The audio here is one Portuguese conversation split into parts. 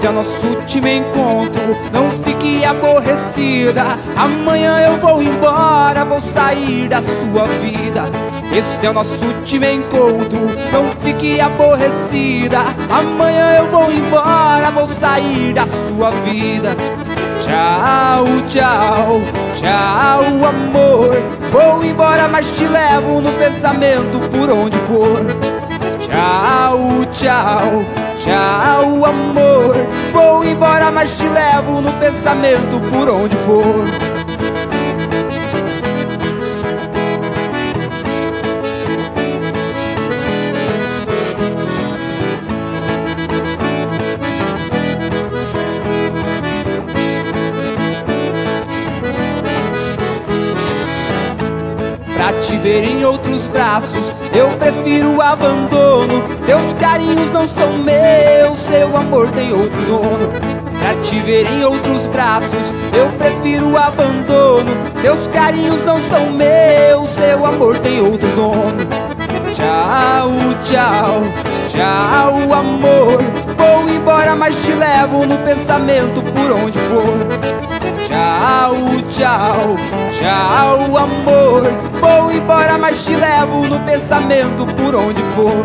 esse é o nosso último encontro. Não fique aborrecida, amanhã eu vou embora, vou sair da sua vida. Esse é o nosso último encontro. Não fique aborrecida, amanhã eu vou embora, vou sair da sua vida. Tchau, tchau, tchau, amor. Vou embora, mas te levo no pensamento por onde for. Tchau, tchau, tchau, amor. Vou embora, mas te levo no pensamento por onde for. Pra te ver em outros braços, eu prefiro o abandono. Teus carinhos não são meus, seu amor tem outro dono. Pra te ver em outros braços, eu prefiro o abandono. Teus carinhos não são meus, seu amor tem outro dono. Tchau, tchau, tchau, amor. Vou embora, mas te levo no pensamento por onde for. Tchau, tchau, tchau, amor. Vou embora, mas te levo no pensamento por onde for.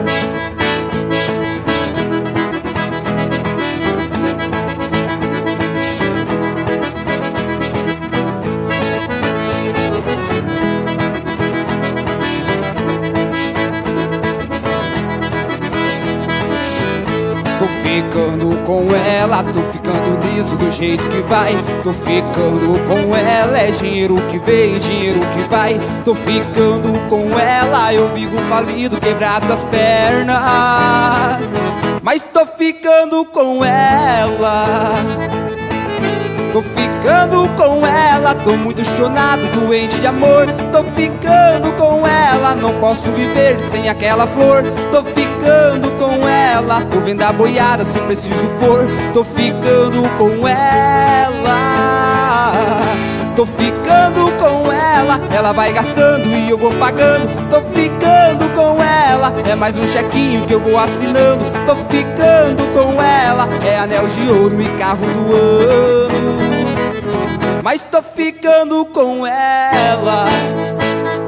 Tô ficando com ela, tô ficando liso do jeito que vai. Tô ficando com ela, é dinheiro que vem, dinheiro que vai. Tô ficando com ela, eu vivo falido, quebrado das pernas. Mas tô ficando com ela. Tô ficando com ela, tô muito chonado, doente de amor. Tô ficando com ela, não posso viver sem aquela flor. Tô ficando com ela, tô vendo a boiada se preciso for. Tô ficando com ela. Tô ficando com ela vai gastando e eu vou pagando. Tô ficando com ela, é mais um chequinho que eu vou assinando. Tô ficando com ela, é anel de ouro e carro do ano. Mas tô ficando com ela.